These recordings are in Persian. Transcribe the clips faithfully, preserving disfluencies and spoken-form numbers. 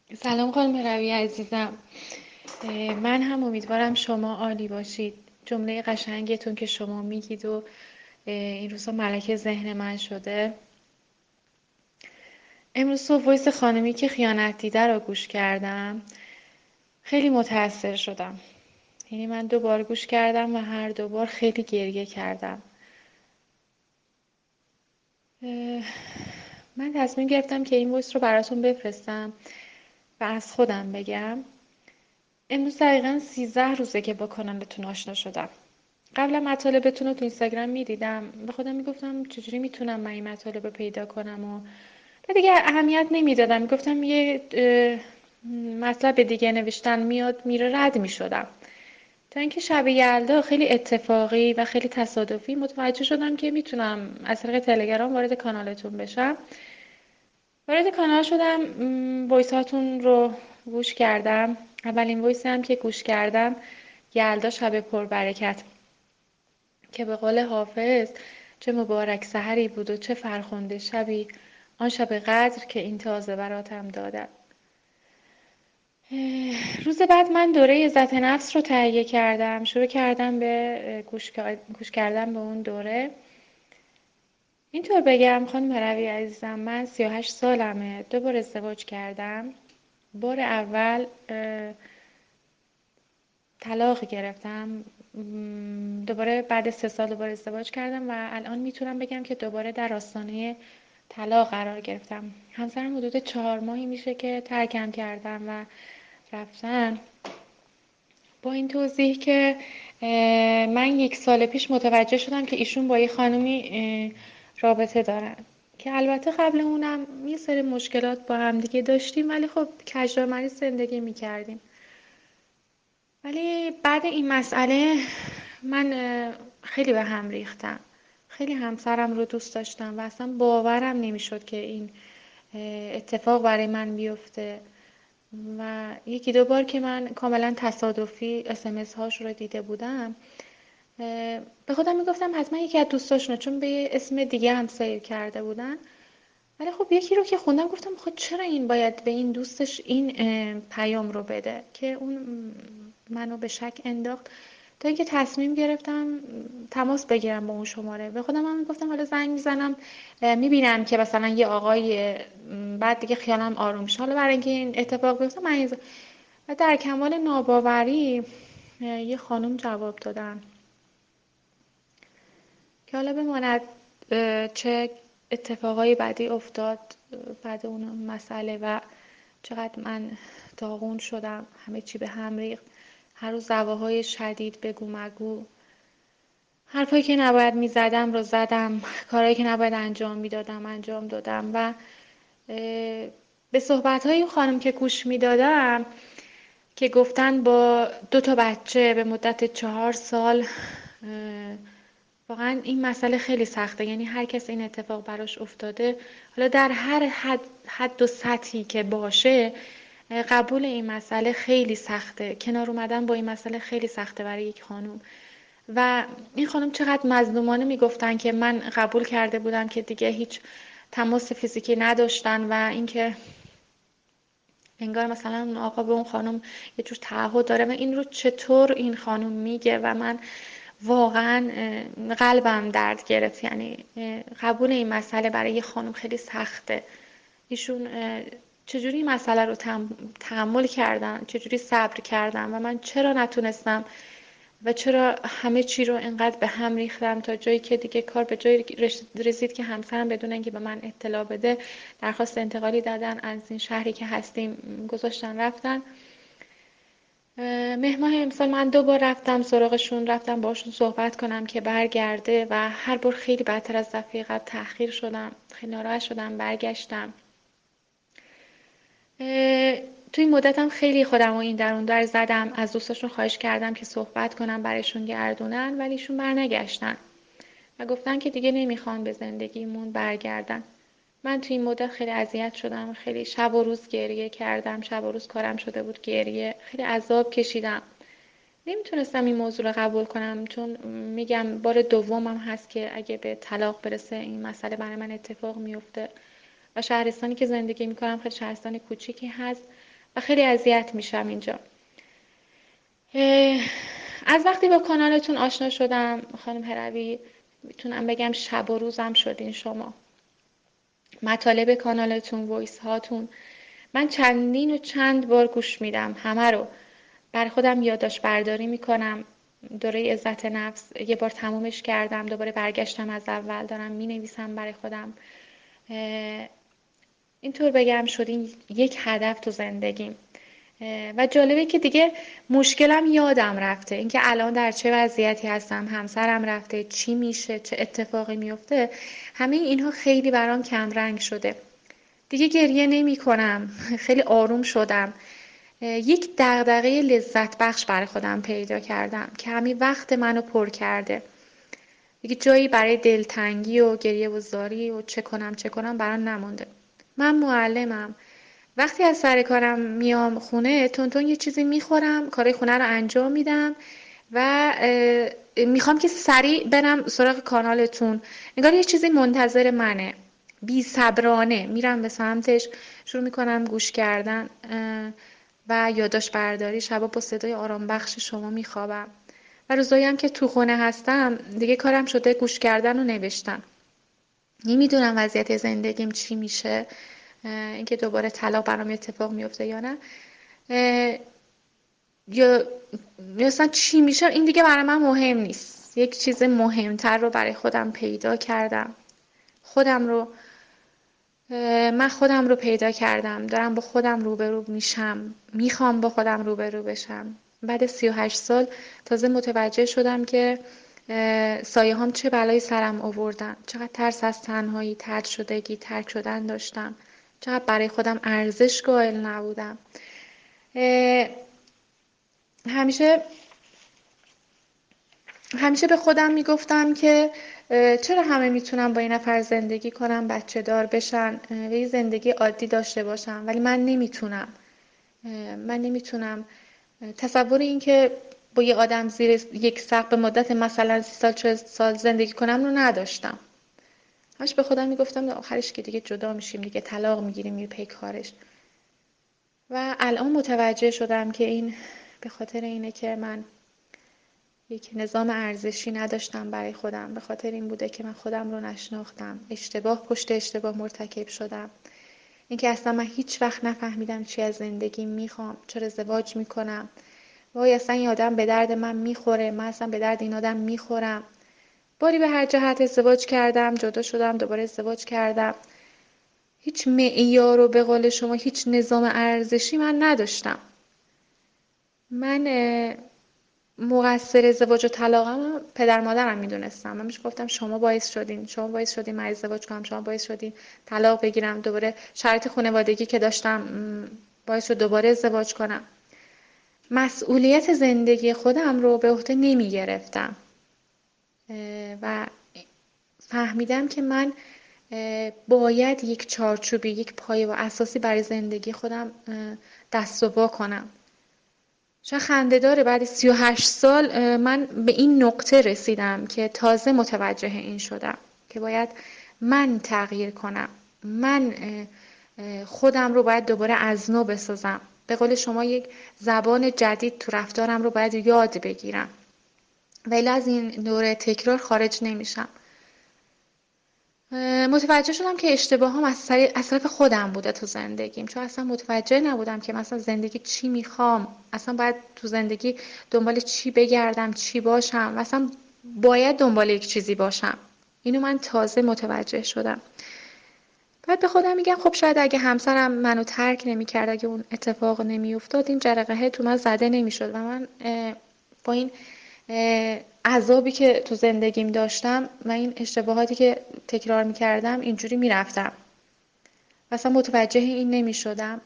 سلام خانم روی عزیزم. اه، من هم امیدوارم شما عالی باشید. جمله قشنگتون که شما میگید و اه، این روزا ملکه ذهن من شده. امروز صبح وایس خانمی که خیانت دیده رو گوش کردم، خیلی متاثر شدم. یعنی من دو بار گوش کردم و هر دو بار خیلی گریه کردم. اه، من تصمیم گرفتم که این وایس رو براتون بفرستم و از خودم بگم. امروز دقیقا سیزده روزه که با کانالتون آشنا شدم. قبلا مطالبتون رو تو اینستاگرام میدیدم، به خودم میگفتم چجوری میتونم من این مطالب رو پیدا کنم و و دیگه اهمیت نمیدادم. میگفتم یه اه، مطلب دیگه نوشتن میاد میره، رد میشدم. تا اینکه شب یلدا خیلی اتفاقی و خیلی تصادفی متوجه شدم که میتونم از طریق تلگرام وارد کانالتون بشم. وارد کانال شدم، م، وایس هاتون رو گوش کردم. اولین وایسی هم که گوش کردم یلدا شب پربرکت، که به قول حافظ چه مبارک سحری بود و چه فرخنده شبی، آن شب قدر که این تازه براتم دادن. روز بعد من دوره عزت نفس رو تهیه کردم، شروع کردم به گوش, گوش کردن به اون دوره. اینطور بگم خانم روی عزیزم، من سی و هشت سالمه، دو بار ازدواج کردم. بار اول طلاق گرفتم، دوباره بعد سه سال دوباره ازدواج کردم و الان میتونم بگم که دوباره در آستانه طلاق قرار گرفتم. همسرم حدود چهار ماهی میشه که ترکم کردم و رفتن. با این توضیح که من یک سال پیش متوجه شدم که ایشون با یه خانومی رابطه دارن، که البته قبل اونم یه سری مشکلات با هم دیگه داشتیم، ولی خب کجا مریض زندگی میکردیم. ولی بعد این مسئله من خیلی به هم ریختم. خیلی همسرم رو دوست داشتم و اصلا باورم نمیشد که این اتفاق برای من بیفته. و یکی دو بار که من کاملا تصادفی اسمس هاش رو دیده بودم، به خودم میگفتم حتما یکی از دوستاشونه، چون به یه اسم دیگه هم سیو کرده بودن. ولی خب یکی رو که خوندم گفتم خب چرا این باید به این دوستش این پیام رو بده، که اون منو به شک انداخت. تا اینکه تصمیم گرفتم تماس بگیرم با اون شماره. به خودم هم گفتم حالا زنگ میزنم، میبینم که مثلا یه آقای، بعد دیگه خیالم آروم شه، حالا برای اینکه این اتفاق بیفته من. و در کمال ناباوری یه خانم جواب دادن که حالا بماند چه اتفاقای بعدی افتاد بعد اون مسئله و چقدر من داغون شدم. همه چی به هم ریخت. هر روز دعواهای شدید، بگو مگو، حرفایی که نباید میزدم رو زدم، کارهایی که نباید انجام میدادم انجام دادم. و به صحبت‌های اون خانم که گوش میدادم که گفتن با دو تا بچه به مدت چهار سال، واقعا این مسئله خیلی سخته. یعنی هر کس این اتفاق براش افتاده، حالا در هر حد, حد و سطحی که باشه، قبول این مسئله خیلی سخته. کنار اومدن با این مسئله خیلی سخته برای یک خانم. و این خانم چقدر مظلومانه میگفتن که من قبول کرده بودم که دیگه هیچ تماس فیزیکی نداشتن و اینکه انگار مثلا اون آقا به اون خانم یه جور تعهد داره. و این رو چطور این خانم میگه و من واقعا قلبم درد گرفت. یعنی قبول این مسئله برای یه خانم خیلی سخته. ایشون چجوری این مسئله رو تحمل کردن، چجوری صبر کردن و من چرا نتونستم و چرا همه چی رو اینقدر به هم ریختم تا جایی که دیگه کار به جایی رسید که همسرم بدون اینکه به من اطلاع بده درخواست انتقالی دادن از این شهری که هستیم، گذاشتن رفتن. مهر ماه امسال من دو بار رفتم سراغشون، رفتم باشون صحبت کنم که برگرده و هر بار خیلی بدتر از دفعه قبل تأخیر شدم. خیلی ناراحت شدم، برگشتم. توی این مدتم خیلی خودم رو این در اون در زدم، از دوستاشون خواهش کردم که صحبت کنم برایشون گردونن، ولی ایشون برنگشتن و گفتن که دیگه نمیخوان به زندگیمون برگردن. من توی این مدت خیلی اذیت شدم، خیلی شب و روز گریه کردم، شب و روز کارم شده بود گریه، خیلی عذاب کشیدم. نمیتونستم این موضوع رو قبول کنم، چون میگم بار دومم هست که اگه به طلاق برسه این مسئله برای من اتفاق میفته. و شهرستانی که زندگی میکنم خیلی شهرستان کوچیکی هست و خیلی اذیت میشم اینجا. از وقتی با کانالتون آشنا شدم خانم هروی، میتونم بگم شب و روزم شدین شما. مطالب کانالتون، وایس هاتون، من چندین و چند بار گوش میدم، همه رو بر خودم یادداشت برداری میکنم. دوره عزت نفس یه بار تمومش کردم، دوباره برگشتم از اول دارم مینویسم برای خودم. اینطور بگم شدین یک هدف تو زندگیم. و جالبه که دیگه مشکلم یادم رفته، اینکه الان در چه وضعیتی هستم، همسرم رفته، چی میشه، چه اتفاقی میفته، همه اینها خیلی برام کم رنگ شده. دیگه گریه نمی کنم، خیلی آروم شدم. یک دغدغه لذت بخش برای خودم پیدا کردم که همین وقت منو پر کرده. دیگه جایی برای دلتنگی و گریه و زاری و چه کنم چه کنم برام نمونده. من معلمم. وقتی از سر کارم میام خونه تون تون یه چیزی میخورم، کارای خونه رو انجام میدم و میخوام که سریع برم سراغ کانالتون. انگار یه چیزی منتظر منه. بی صبرانه میرم به سمتش، شروع میکنم گوش کردن و یادداشت برداری. شبا با صدای آرام بخش شما میخوابم و روزایی هم که تو خونه هستم دیگه کارم شده گوش کردن و نوشتن. نمیدونم وضعیت زندگیم چی میشه، اینکه دوباره طلاق برام اتفاق میفته یا نه، یا مثلا چی میشه، این دیگه برای من مهم نیست. یک چیز مهمتر رو برای خودم پیدا کردم. خودم رو من خودم رو پیدا کردم، دارم با خودم روبرو میشم، میخوام با خودم روبرو بشم. بعد سی و هشت سال تازه متوجه شدم که سایه هم چه بلایی سرم آوردن، چقدر ترس از تنهایی، طرد شدگی، ترک شدن داشتم، چقدر برای خودم ارزش قائل نبودم. همیشه همیشه به خودم میگفتم که چرا همه میتونن با این نفر زندگی کنن، بچه دار بشن و یه زندگی عادی داشته باشن، ولی من نمیتونم. من نمیتونم. تصور این که با یه آدم زیر یک سقف به مدت مثلا سی سال چهل سال زندگی کنم رو نداشتم. همش به خودم میگفتم آخرش که دیگه جدا میشیم، دیگه طلاق میگیریم، میره پی کارش. و الان متوجه شدم که این به خاطر اینه که من یک نظام ارزشی نداشتم برای خودم، به خاطر این بوده که من خودم رو نشناختم، اشتباه پشت اشتباه مرتکب شدم. اینکه اصلا من هیچ وقت نفهمیدم چی از زندگی میخوام، چرا ازدواج میکنم، وای اصلا این آدم به درد من میخوره، من اصلا به درد این آدم میخورم. باری به هر جهت ازدواج کردم، جدا شدم، دوباره ازدواج کردم. هیچ معیار و به قول شما هیچ نظام ارزشی من نداشتم. من مقصر ازدواج و طلاقم پدر مادرم میدونستم. من بهش گفتم شما باعث شدین، شما باعث شدین من ازدواج کنم، شما باعث شدین طلاق بگیرم، دوباره شرایط خانوادگی که داشتم باعث شد دوباره ازدواج کنم. مسئولیت زندگی خودم رو به عهده نمی گرفتم و فهمیدم که من باید یک چارچوبی، یک پایه و اساسی برای زندگی خودم دست و پا کنم. چون خنده داره بعد سی و هشت سال من به این نقطه رسیدم که تازه متوجه این شدم که باید من تغییر کنم. من خودم رو باید دوباره از نو بسازم. به قول شما یک زبان جدید تو رفتارم رو باید یاد بگیرم. ولی از این دوره تکرار خارج نمیشم. متوجه شدم که اشتباهام از طرف خودم بوده تو زندگیم، چون اصلا متوجه نبودم که مثلا زندگی چی میخوام، اصلا باید تو زندگی دنبال چی بگردم، چی باشم، اصلا باید دنبال یک چیزی باشم. اینو من تازه متوجه شدم. بعد به خودم میگم خب شاید اگه همسرم منو ترک نمیکرد، اگه اون اتفاق نمیافتاد، این جرقه تو من زده نمیشد و من با این عذابی که تو زندگیم داشتم و این اشتباهاتی که تکرار میکردم اینجوری میرفتم و اصلا متوجه این نمیشدم.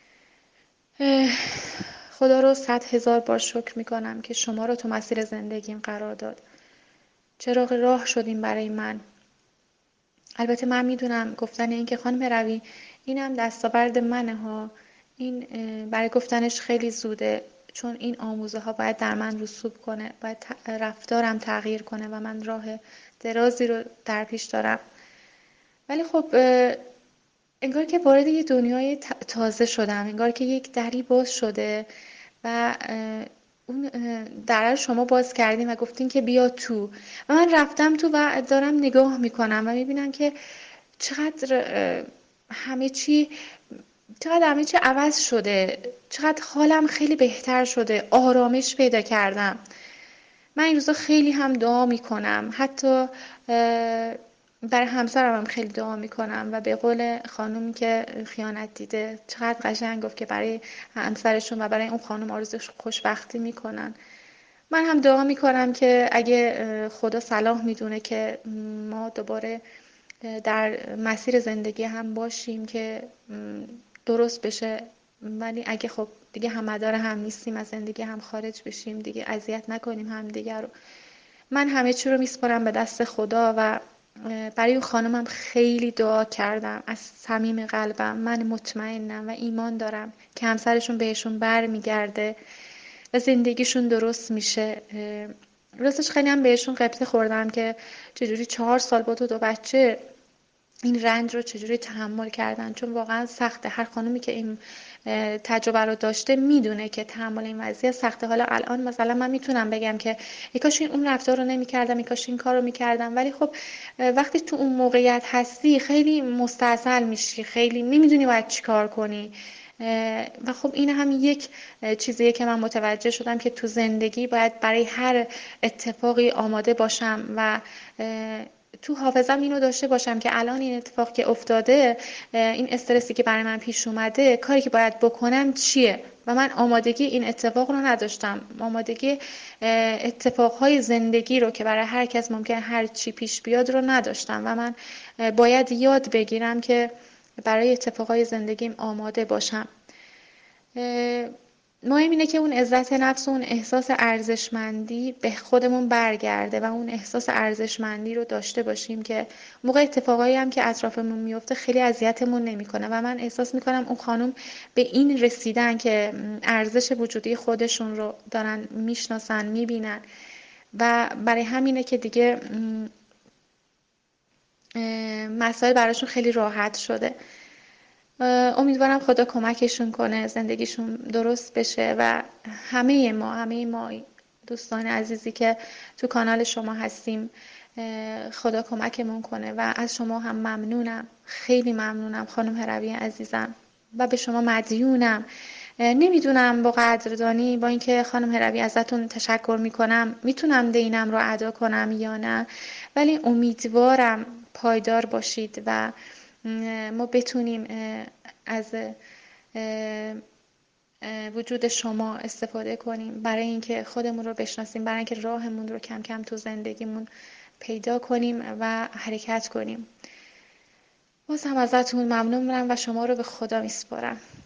خدا رو صد هزار بار شکر میکنم که شما رو تو مسیر زندگیم قرار داد. چراغ راه شدیم برای من. البته من میدونم گفتن این که خانم روی اینم دستاورد منه ها، این برای گفتنش خیلی زوده، چون این آموزه ها باید در من رسوب کنه، باید رفتارم تغییر کنه و من راه درازی رو در پیش دارم. ولی خب انگار که وارد یه دنیای تازه شدم، انگار که یک دری باز شده و اون در رو شما باز کردین و گفتین که بیا تو و من رفتم تو و دارم نگاه میکنم و میبینم که چقدر همه چی چقدر همه چی عوض شده، چقدر حالم خیلی بهتر شده، آرامش پیدا کردم. من این روزا خیلی هم دعا میکنم، حتی برای همسرم هم خیلی دعا میکنم و به قول خانومی که خیانت دیده چقدر قشنگ گفت که برای همسرشون و برای اون خانم آرزوی خوشبختی میکنن. من هم دعا میکنم که اگه خدا صلاح میدونه که ما دوباره در مسیر زندگی هم باشیم که درست بشه، ولی اگه خب دیگه همدار هم نیستیم، از زندگی هم خارج بشیم، دیگه اذیت نکنیم هم دیگر رو. من همه چی رو میسپارم به دست خدا و برای اون خانمم خیلی دعا کردم از صمیم قلبم. من مطمئنم و ایمان دارم که همسرشون بهشون بر میگرده و زندگیشون درست میشه. راستش خیلی هم بهشون قبطه خوردم که چجوری چهار سال با تو دو بچه این رنج رو چجوری تحمل کردن، چون واقعا سخته. هر خانومی که این تجربه رو داشته میدونه که تحمل این وضعیت سخته. حالا الان مثلا من میتونم بگم که ای کاش این اون رفتار رو نمیکردم، ای کاش این کار رو میکردم، ولی خب وقتی تو اون موقعیت هستی خیلی مستعصل میشی، خیلی نمیدونی باید چی کار کنی. و خب این هم یک چیزیه که من متوجه شدم که تو زندگی باید برای هر اتفاقی آماده باشم و تو حافظم اینو داشته باشم که الان این اتفاق که افتاده، این استرسی که برای من پیش اومده، کاری که باید بکنم چیه و من آمادگی این اتفاق رو نداشتم. آمادگی اتفاقهای زندگی رو که برای هر کس ممکن هر چی پیش بیاد رو نداشتم و من باید یاد بگیرم که برای اتفاقهای زندگیم آماده باشم. مهم اینه که اون عزت نفس و اون احساس ارزشمندی به خودمون برگرده و اون احساس ارزشمندی رو داشته باشیم که موقع اتفاقایی هم که اطرافمون میفته خیلی اذیتمون نمیکنه. و من احساس میکنم اون خانم به این رسیدن که ارزش وجودی خودشون رو دارن میشناسن، میبینن و برای همینه که دیگه مسائل براشون خیلی راحت شده. امیدوارم خدا کمکشون کنه، زندگیشون درست بشه و همه ما همه ما دوستان عزیزی که تو کانال شما هستیم خدا کمکمون کنه و از شما هم ممنونم، خیلی ممنونم خانم هروی عزیزم و به شما مدیونم. نمیدونم با قدردانی با اینکه خانم هروی ازتون تشکر میکنم میتونم دینم رو ادا کنم یا نه، ولی امیدوارم پایدار باشید و ما بتونیم از وجود شما استفاده کنیم برای اینکه خودمون رو بشناسیم، برای اینکه راهمون رو کم کم تو زندگیمون پیدا کنیم و حرکت کنیم. باز هم ازتون ممنون می‌شم و شما رو به خدا میسپارم.